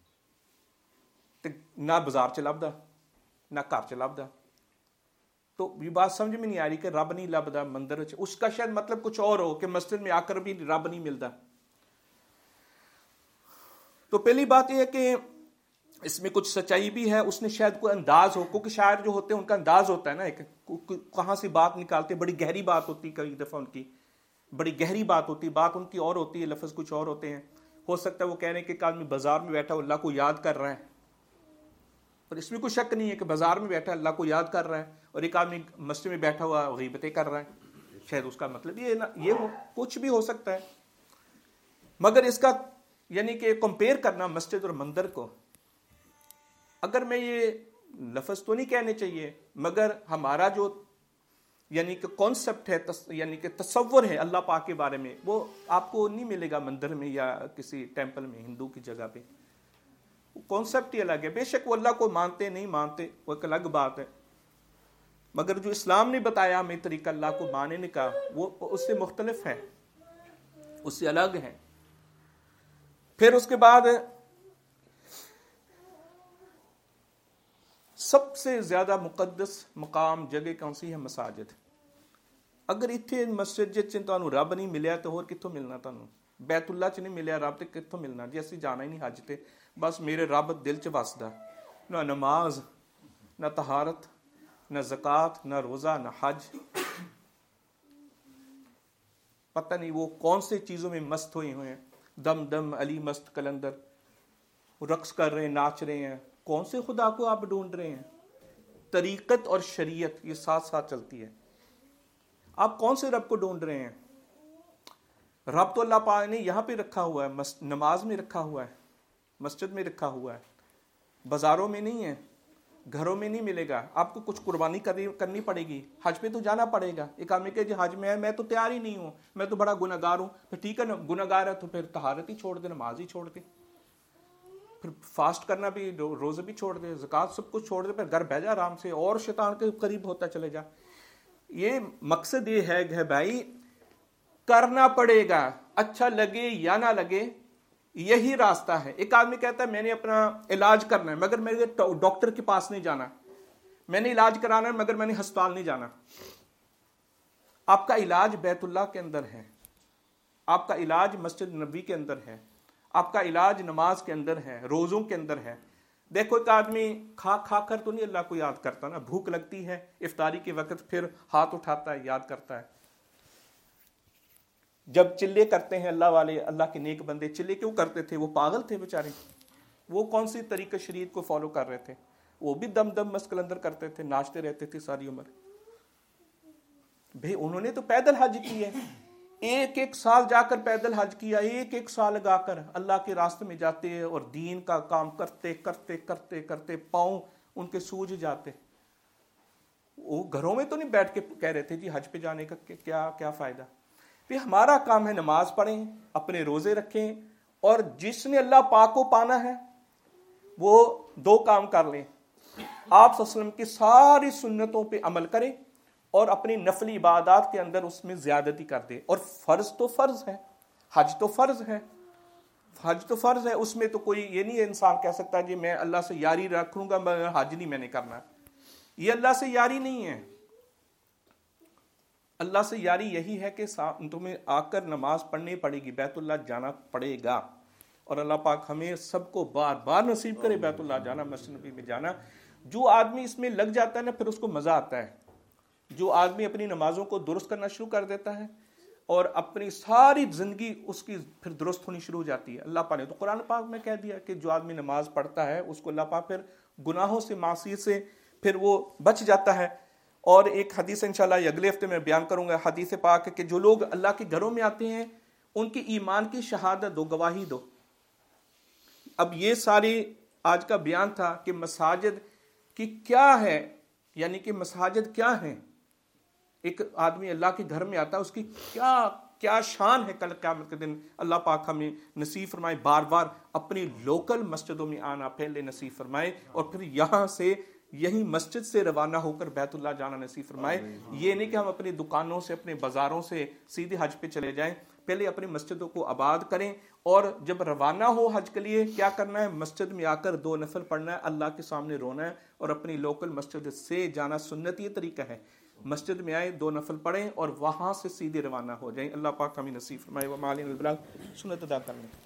نہ بازار چ لبدا نہ گھر چ لبدا، تو یہ بات سمجھ میں نہیں آ رہی کہ رب نہیں لبدا مندر چ، اس کا شاید مطلب کچھ اور ہو کہ مسجد میں آ کر بھی رب نہیں ملتا۔ تو پہلی بات یہ ہے کہ اس میں کچھ سچائی بھی ہے، اس نے شاید کوئی انداز ہو، کیونکہ شاعر جو ہوتے ہیں ان کا انداز ہوتا ہے نا، ایک کہاں سے بات نکالتے، بڑی گہری بات ہوتی ہے، کئی دفعہ ان کی بڑی گہری بات ہوتی ہے، بات ان کی اور ہوتی ہے، لفظ کچھ اور ہوتے ہیں۔ ہو سکتا ہے وہ کہہ رہے ہیں کہ ایک آدمی بازار میں بیٹھا اللہ کو یاد کر رہا ہے، اور اس میں کوئی شک نہیں ہے کہ بازار میں بیٹھا اللہ کو یاد کر رہا ہے، اور ایک آدمی مسجد میں بیٹھا ہوا غیبتیں کر رہا ہے، شاید اس کا مطلب یہ یہ ہو، کچھ بھی ہو سکتا ہے۔ مگر اس کا یعنی کہ کمپیئر کرنا مسجد اور مندر کو، اگر میں یہ لفظ تو نہیں کہنے چاہیے، مگر ہمارا جو یعنی کہ کانسیپٹ ہے، یعنی کہ تصور ہے اللہ پاک کے بارے میں، وہ آپ کو نہیں ملے گا مندر میں یا کسی ٹیمپل میں، ہندو کی جگہ پہ۔ کانسیپٹ ہی الگ ہے، بے شک وہ اللہ کو مانتے نہیں مانتے وہ ایک الگ بات ہے، مگر جو اسلام نے بتایا ہمیں طریقہ اللہ کو ماننے کا، وہ اس سے مختلف ہے، اس سے الگ ہے۔ پھر اس کے بعد سب سے زیادہ مقدس مقام جگہ کون سی ہے؟ مساجد۔ اگر اتنے مسجد چ تانوں رب نہیں ملیا تو اور کتوں ملنا؟ تانوں بیت اللہ چ نہیں ملیا رب تو کتوں ملنا؟ جی اسی جانا ہی نہیں حج تے، بس میرے رب دل چ وسدا، نہ نماز، نہ طہارت، نہ زکوٰۃ، نہ روزہ، نہ حج، پتہ نہیں وہ کون سے چیزوں میں مست ہوئے ہوئے ہیں، دم دم علی مست کلندر، رقص کر رہے ہیں، ناچ رہے ہیں۔ کون سے خدا کو آپ ڈھونڈ رہے ہیں؟ طریقت اور شریعت یہ ساتھ ساتھ چلتی ہے، آپ کون سے رب کو ڈھونڈ رہے ہیں؟ رب تو اللہ پاک نے یہاں پہ رکھا ہوا ہے، نماز میں رکھا ہوا ہے، مسجد میں رکھا ہوا ہے، بازاروں میں نہیں ہے، گھروں میں نہیں ملے گا۔ آپ کو کچھ قربانی کرنی پڑے گی، حج پہ تو جانا پڑے گا۔ ایک آدمی کہ جی حج میں ہے، میں تو تیار ہی نہیں ہوں، میں تو بڑا گناہگار ہوں، پھر ٹھیک ہے نا، گناہگار ہے تو پھر طہارت ہی چھوڑ دے، نماز ہی چھوڑ دے، پھر فاسٹ کرنا بھی، روزے بھی چھوڑ دے، زکوٰۃ سب کچھ چھوڑ دے، پھر گھر بہ جا آرام سے اور شیطان کے قریب ہوتا چلے جا۔ یہ مقصد یہ ہے کہ بھائی کرنا پڑے گا، اچھا لگے یا نہ لگے، یہی راستہ ہے۔ ایک آدمی کہتا ہے میں نے اپنا علاج کرنا ہے مگر میرے ڈاکٹر کے پاس نہیں جانا، میں نے علاج کرانا ہے مگر میں نے ہسپتال نہیں جانا۔ آپ کا علاج بیت اللہ کے اندر ہے، آپ کا علاج مسجد نبی کے اندر ہے، آپ کا علاج نماز کے اندر ہے، روزوں کے اندر ہے۔ دیکھو ایک آدمی کھا کھا کر تو نہیں اللہ کو یاد کرتا نا، بھوک لگتی ہے افطاری کے وقت پھر ہاتھ اٹھاتا ہے، یاد کرتا ہے۔ جب چلے کرتے ہیں اللہ والے، اللہ کے نیک بندے چلے کیوں کرتے تھے؟ وہ پاگل تھے بیچارے، وہ کون سی طریقہ شریعت کو فالو کر رہے تھے؟ وہ بھی دم دم مسکلندر کرتے تھے، ناچتے رہتے تھے ساری عمر۔ بھئی انہوں نے تو پیدل حج کی ہے، ایک ایک سال جا کر پیدل حج کیا، ایک ایک سال لگا کر اللہ کے راستے میں جاتے اور دین کا کام کرتے کرتے کرتے کرتے پاؤں ان کے سوج جاتے۔ وہ گھروں میں تو نہیں بیٹھ کے کہہ رہے تھے جی حج پہ جانے کا کیا کیا فائدہ۔ پھر ہمارا کام ہے نماز پڑھیں، اپنے روزے رکھیں، اور جس نے اللہ پاک کو پانا ہے وہ دو کام کر لیں، آپ صلی اللہ علیہ وسلم کی ساری سنتوں پہ عمل کریں اور اپنی نفلی عبادات کے اندر اس میں زیادتی کر دے۔ اور فرض تو فرض ہے، حج تو فرض ہے، حج تو فرض ہے، اس میں تو کوئی یہ نہیں ہے انسان کہہ سکتا جی میں اللہ سے یاری رکھوں گا مگر حج نہیں میں نے کرنا۔ یہ اللہ سے یاری نہیں ہے، اللہ سے یاری یہی ہے کہ تمہیں آ کر نماز پڑھنی پڑے گی، بیت اللہ جانا پڑے گا، اور اللہ پاک ہمیں سب کو بار بار نصیب کرے بیت اللہ جانا، مسجد نبی میں جانا۔ جو آدمی اس میں لگ جاتا ہے نا پھر اس کو مزہ آتا ہے۔ جو آدمی اپنی نمازوں کو درست کرنا شروع کر دیتا ہے اور اپنی ساری زندگی اس کی پھر درست ہونی شروع ہو جاتی ہے۔ اللہ پاک نے تو قرآن پاک میں کہہ دیا کہ جو آدمی نماز پڑھتا ہے اس کو اللہ پاک پھر گناہوں سے، معصیت سے پھر وہ بچ جاتا ہے۔ اور ایک حدیث انشاءاللہ یہ اگلے ہفتے میں بیان کروں گا، حدیث پاک کہ جو لوگ اللہ کے گھروں میں آتے ہیں ان کی ایمان کی شہادت دو، گواہی دو۔ اب یہ ساری آج کا بیان تھا کہ مساجد کی کیا ہے، یعنی کہ مساجد کیا ہیں؟ ایک آدمی اللہ کے گھر میں آتا ہے، اس کی کیا کیا شان ہے کل قیامت کے دن. اللہ پاک ہمیں نصیب فرمائے بار بار اپنی لوکل مسجدوں میں آنا پہلے نصیب فرمائے، اور پھر یہاں سے یہی مسجد سے روانہ ہو کر بیت اللہ جانا نصیب فرمائے. یہ نہیں کہ ہم اپنی دکانوں سے اپنے بازاروں سے سیدھے حج پہ چلے جائیں، پہلے اپنی مسجدوں کو آباد کریں، اور جب روانہ ہو حج کے لیے کیا کرنا ہے؟ مسجد میں آ کر دو نفل پڑھنا ہے، اللہ کے سامنے رونا ہے، اور اپنی لوکل مسجد سے جانا سنت یہ طریقہ ہے. مسجد میں آئے، دو نفل پڑھیں، اور وہاں سے سیدھے روانہ ہو جائیں. اللہ پاک ہمیں نصیب فرمائے. وما علینا الا البلاغ. سنت ادا کر لیں.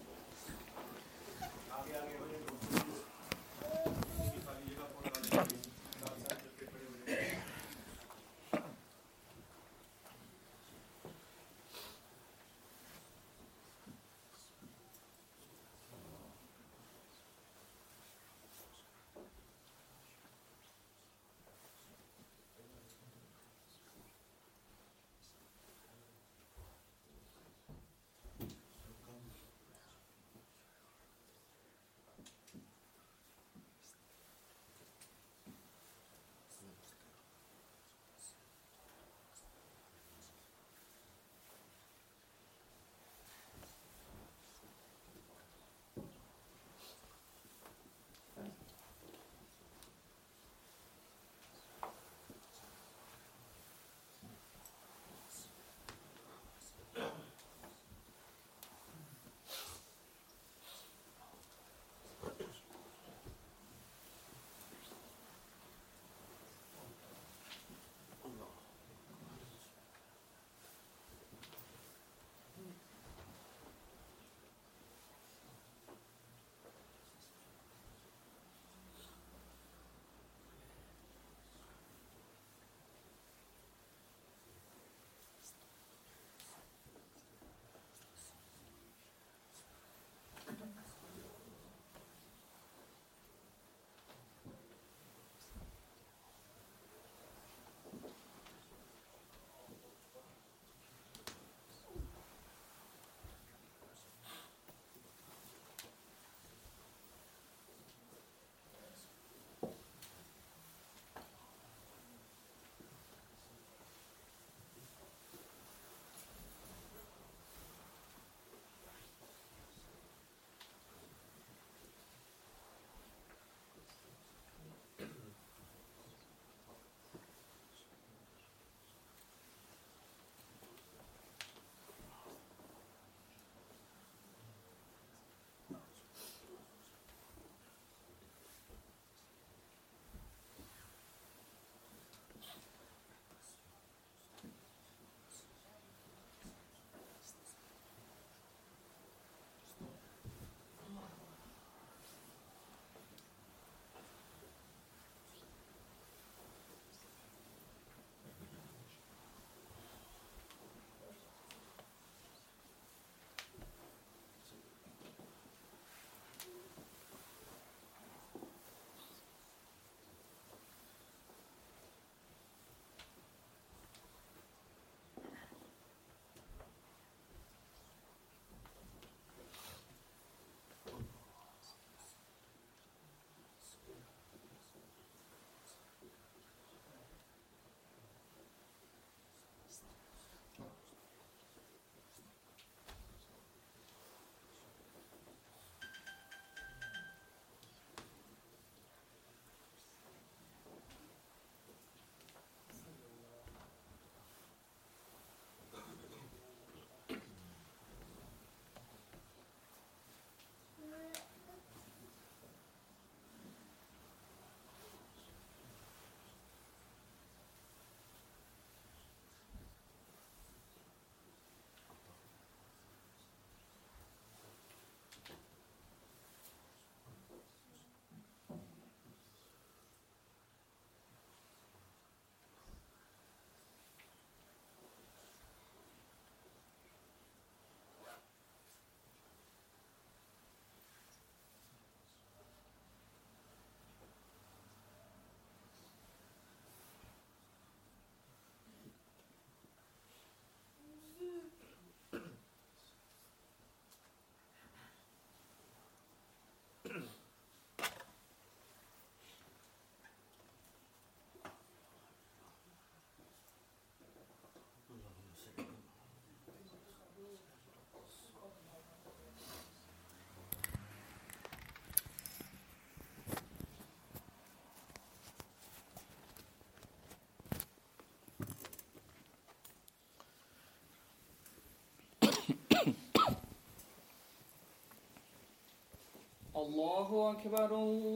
الله أكبر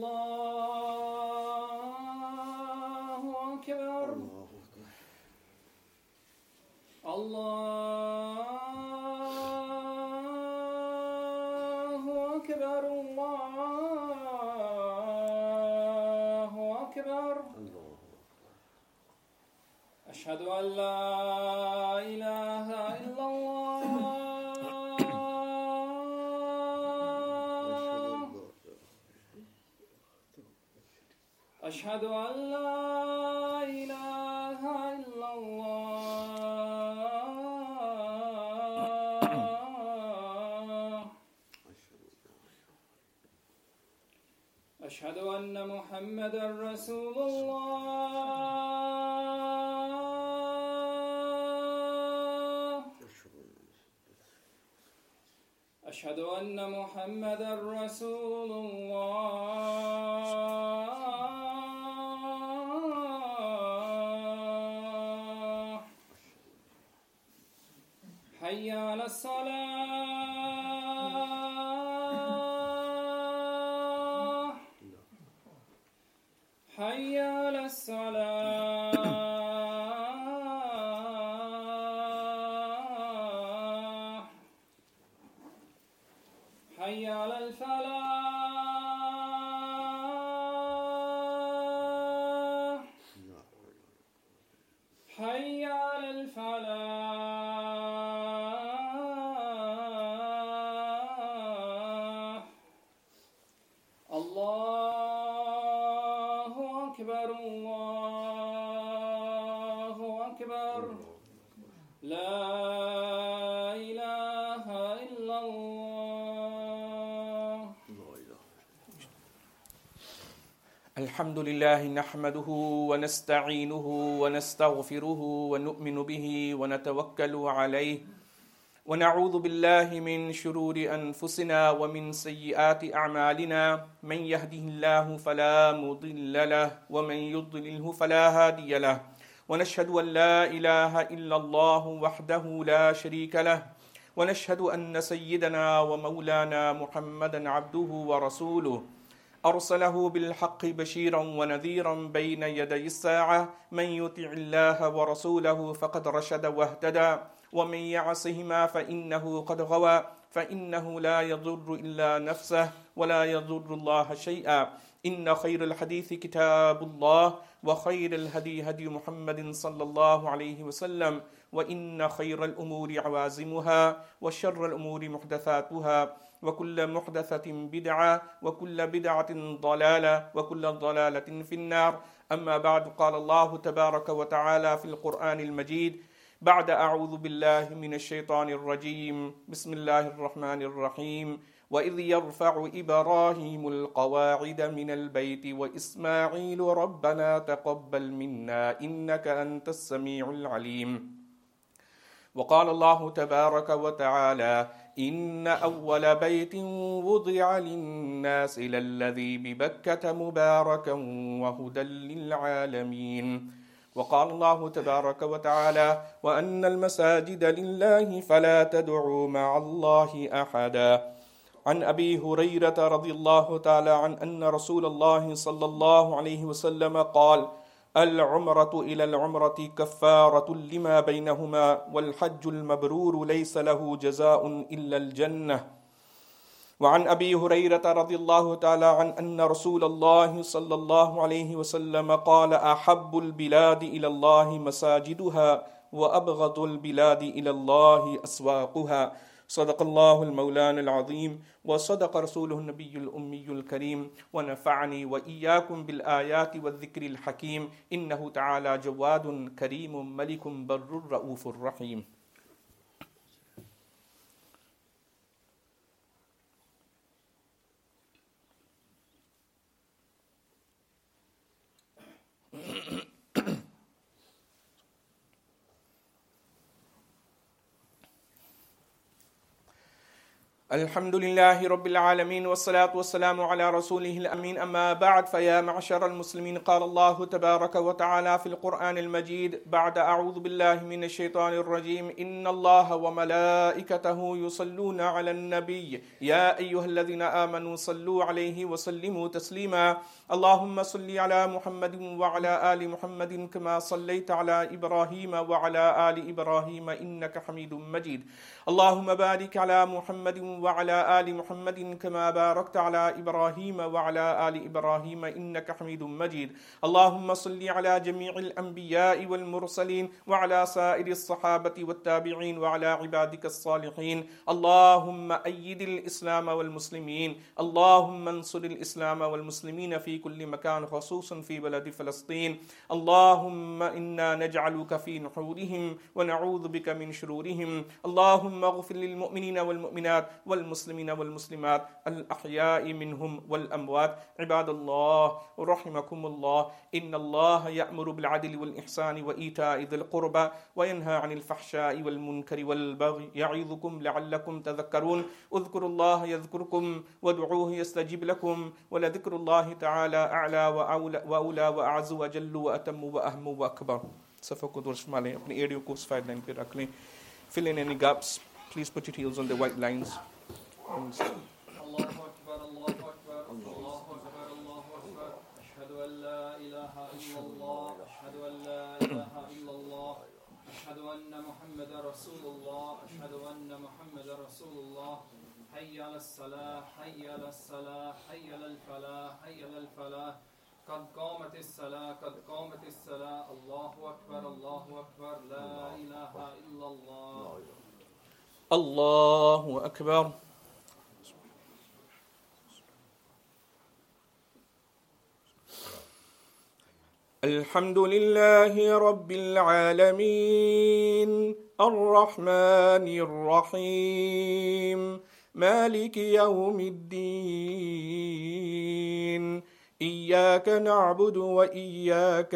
الله أكبر الله أكبر الله أكبر أشهد أن لا إله إلا الله أشهد أن لا إله إلا الله أشهد أن محمدا رسول الله أشهد أن محمدا رسول الله حي على الصلاة حي على الصلاة حي على الفلاح حي على الفلاح الله أكبر الله أكبر لا إله إلا الله. الحمد لله نحمده ونستعينه ونستغفره ونؤمن به ونتوكل عليه ونعوذ بالله من شرور أنفسنا ومن سيئات أعمالنا من يهده الله فلا مضل له ومن يضلله فلا هادي له ونشهد أن لا إله إلا الله وحده لا شريك له ونشهد أن سيدنا ومولانا محمدا عبده ورسوله أرسله بالحق بشيرا ونذيرا بين يدي الساعة من يطع الله ورسوله فقد رشد واهتدى ومن يعصهما فإنه قد غوى فإنه لا يضر إلا نفسه ولا يضر الله شيئا إن خير الحديث كتاب الله وخير الهدي هدي محمد صلى الله عليه وسلم وإن خير الأمور عوازمها وشر الأمور محدثاتها وكل محدثة بدعة وكل بدعة ضلالة وكل ضلالة في النار. أما بعد قال الله تبارك وتعالى في القرآن المجيد بعد أعوذ بالله من الشيطان الرجيم بسم الله الرحمن الرحيم وإذ يرفع إبراهيم القواعد من البيت وإسماعيل ربنا تقبل منا إنك أنت السميع العليم. وقال الله تبارك وتعالى إن أول بيت وضع للناس للذي ببكة مباركا وهدى للعالمين. وقال الله تبارك وتعالى وأن المساجد لله فلا تدعوا مع الله أحدا. عن أبي هريرة رضي الله تعالى عن أن رسول الله صلى الله عليه وسلم قال العمرة إلى العمرة كفارة لما بينهما والحج المبرور ليس له جزاء إلا الجنة. وعن أبي هريرة رضي الله تعالى عن أن رسول الله صلى الله عليه وسلم قال أحب البلاد إلى الله مساجدها وأبغض البلاد إلى الله أسواقها. صدق الله المولان العظيم وصدق رسوله النبي الأمي الكريم ونفعني وإياكم بالآيات والذكر الحكيم إنه تعالى جواد كريم ملك بر رؤوف رحيم. الحمد لله رب العالمين والصلاة والسلام على رسوله الأمين أما بعد فيا معشر المسلمين قال الله تبارك وتعالى في القرآن المجيد بعد أعوذ بالله من الشيطان الرجيم إن الله وملائكته يصلون على النبي يا أيها الذين آمنوا صلوا عليه وسلموا تسليما اللهم صل على محمد وعلى آل محمد كما صليت على إبراهيم وعلى آل إبراهيم إنك حميد مجيد اللهم بارك على محمد وعلى آل محمد كما باركت على إبراهيم وعلى آل إبراهيم إنك حميد مجيد اللهم صل على جميع الأنبياء والمرسلين وعلى سائر الصحابة والتابعين وعلى عبادك الصالحين اللهم أيد الإسلام والمسلمين اللهم انصر الإسلام والمسلمين في كل مكان خصوصا في بلد فلسطين اللهم إنا نجعلك في نحورهم ونعوذ بك من شرورهم اللهم اغفر للمؤمنين والمؤمنات والمسلمين والمسلمات الأحياء منهم والأموات عباد الله رحمكم الله إن الله يأمر بالعدل والإحسان وإيتاء ذي القربى وينهى عن الفحشاء والمنكر والبغي يعظكم لعلكم تذكرون اذكروا الله يذكركم وادعوه يستجب لكم ولذكر الله تعالى أعلى وأولى وأعز وجل وأتم وأهم وأكبر सफ़र को दुरुस्त मालें अपनी एड़ियों को साइड लाइन पे रख लें fill in any gaps please put your heels on the white lines Allahu Akbar, Allahu Akbar, Allahu Akbar, Allahu Akbar. Ashhadu an la ilaha illallah, ashhadu an la ilaha illallah, ashhadu anna Muhammadar Rasulullah, ashhadu anna Muhammadar Rasulullah. Hayya ala salah, hayya ala salah, hayya ala falah, hayya ala falah. قد قامت الصلاة قد قامت الصلاة الله أكبر الله أكبر لا إله إلا الله الله أكبر الحمد لله رب العالمين الرحمن الرحيم مالك يوم الدين إياك نعبد وإياك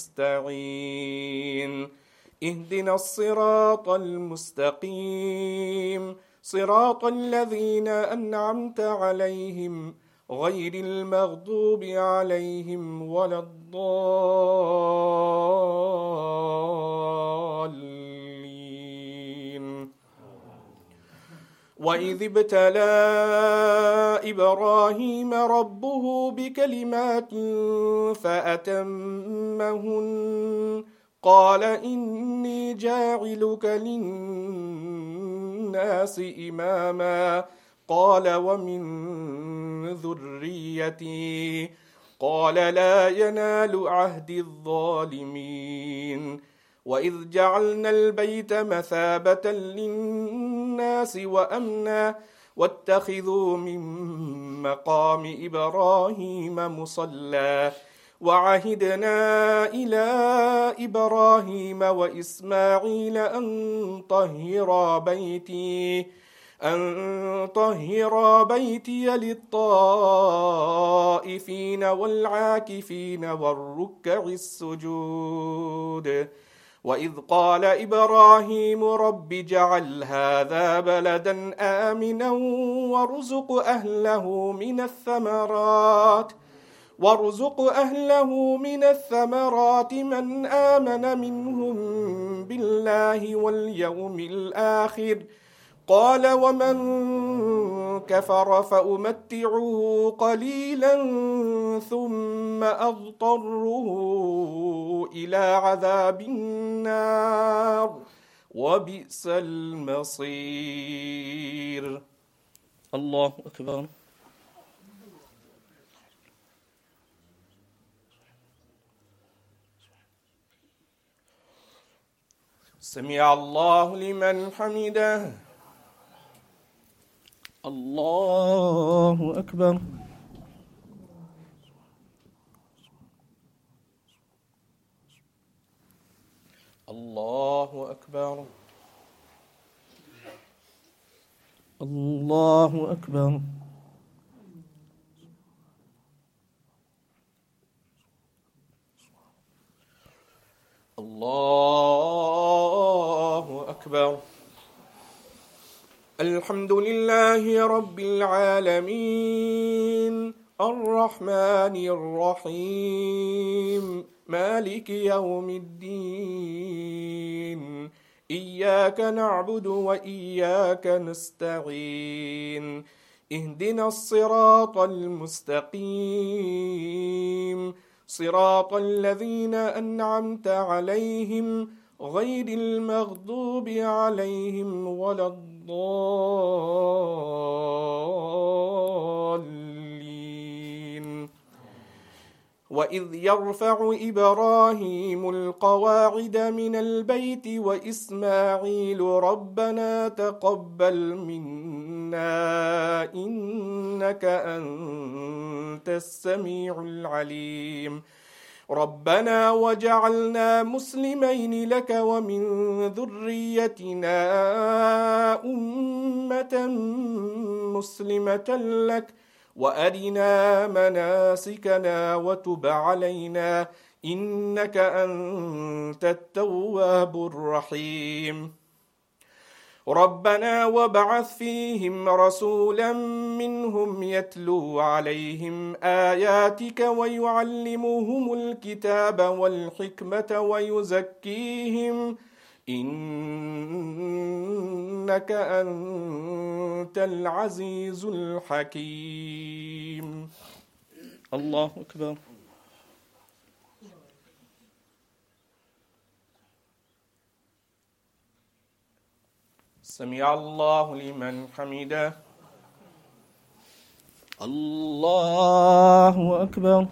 نستعين اهدنا الصراط المستقيم صراط الذين أنعمت عليهم غير المغضوب عليهم ولا الضالين وإذ ابتلى إبراهيم ربه بكلمات فأتمهن قال إني جاعلك للناس إماما قال ومن ذريتي قال لا ينال عهد الظالمين وإذ جعلنا البيت مثابة للناس وأمنا واتخذوا من مقام إبراهيم مصلى وعهدنا إلى إبراهيم وإسماعيل أن طهرا بيتي أن طهرا بيتي للطائفين والعاكفين والركع السجود وإذ قال إبراهيم رب اجعل هذا بلدا آمنا وارزق أهله من الثمرات وارزق أهله من الثمرات من آمن منهم بالله واليوم الآخر قال ومن كفر فأمتعه قليلا ثم أضطره إلى عذاب النار وبئس المصير الله أكبر سمع الله لمن حمده الله أكبر الله أكبر الله أكبر الله أكبر الحمد لله رب العالمين الرحمن الرحيم مالك يوم الدين إياك نعبد وإياك نستعين اهدنا الصراط المستقيم صراط الذين أنعمت عليهم غير المغضوب عليهم ولا الضالين. وإذ يرفع إبراهيم القواعد من البيت وإسماعيل ربنا تقبل منا إنك أنت السميع العليم ربنا وجعلنا مسلمين لك ومن ذريتنا أمة مسلمة لك وأرنا مناسكنا وتب علينا إنك أنت التواب الرحيم ربنا وابعث فيهم رسولا منهم يتلو عليهم آياتك ويعلمهم الكتاب والحكمة ويزكيهم إنك أنت العزيز الحكيم. الله أكبر. سمع الله لمن حمده. الله أكبر.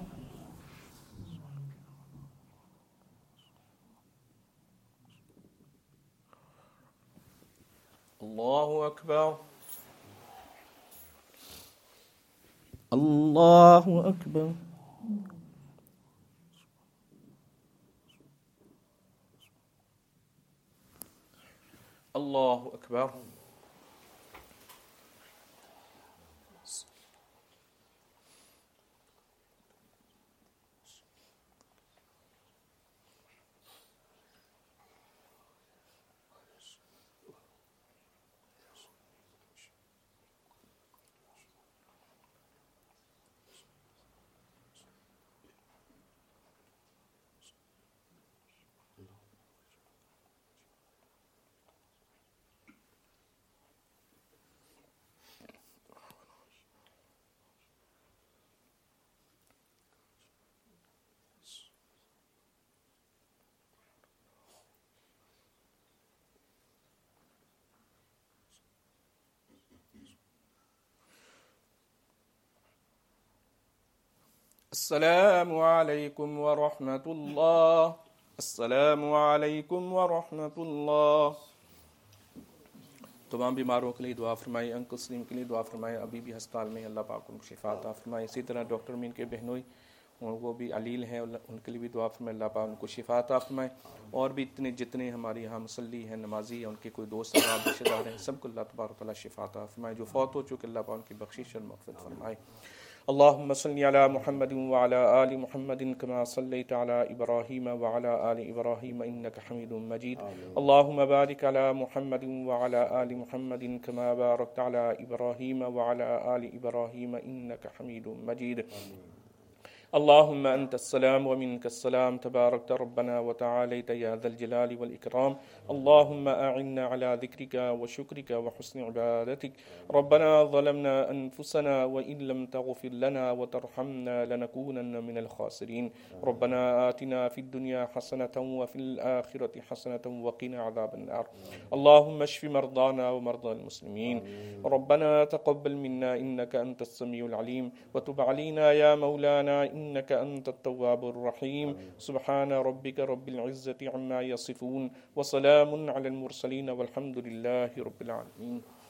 الله أكبر. الله أكبر. الله أكبر. السلام عليكم ورحمة الله. السلام عليكم ورحمة الله. तमाम बीमारों के लिए दुआ फरमाएं, अंकल सलीम के लिए दुआ फरमाएं, अभी भी अस्पताल में अल्लाह पाक उनको शिफा अता फरमाएं। इसी तरह डॉक्टर मीन के बहनोई वो भी अलील हैं, उनके लिए भी दुआ फरमाएं, अल्लाह पाक उनको शिफा अता फरमाएं। और भी इतने जितने हमारे यहाँ मुसल्ली हैं, नमाजी हैं, उनके कोई दोस्त अहबाब रिश्तेदार हैं, सबको अल्लाह तबारक व तआला शिफा अता फरमाएं। जो फौत हो चुके अल्लाह पाक उनकी बख्शिश और मग़फ़िरत फरमाएं। अल्लाहुम्मा सल्लि अला मुहम्मदिन व अला आलि मुहम्मदिन कमा सल्लैता अला इब्राहीम व अला आलि इब्राहीम इन्नका हमीदुम मजीद। अल्लाहुम्मा बारिक अला मुहम्मदिन व अला आलि मुहम्मदिन कमा बारकता अला इब्राहीम व अला आलि इब्राहीम इन्नका हमीदुम मजीद। अल्लाहुम्मा अंतस्सलाम व मिनकस्सलाम तबारकत रब्बना व तआलैत या ज़ल जलालि वल इकराम। अल्लाहुम्मा अइन्ना अला ज़िक्रिका व शुक्रिका व हुस्नि इबादतिक। रब्बना ज़लमना अनफुसना व इन लम तग़फिर लना व तरहमना लनकूनन्न मिनल खासिरीन। रब्बना आतिना फिद दुनिया हसनतन व फिल आखिरति हसनतन व क़िना अज़ाबन नार। अल्लाहुम्मा अश्फि मरदाना व मरदल मुस्लिमीन। रब्बना तक़ब्बल मिन्ना इन्नका अंतस समीउल अलीम व तुब अलैना या मौलाना إنك أنت التواب الرحيم. سبحان ربك رب العزة عما يصفون وسلام على المرسلين والحمد لله رب العالمين.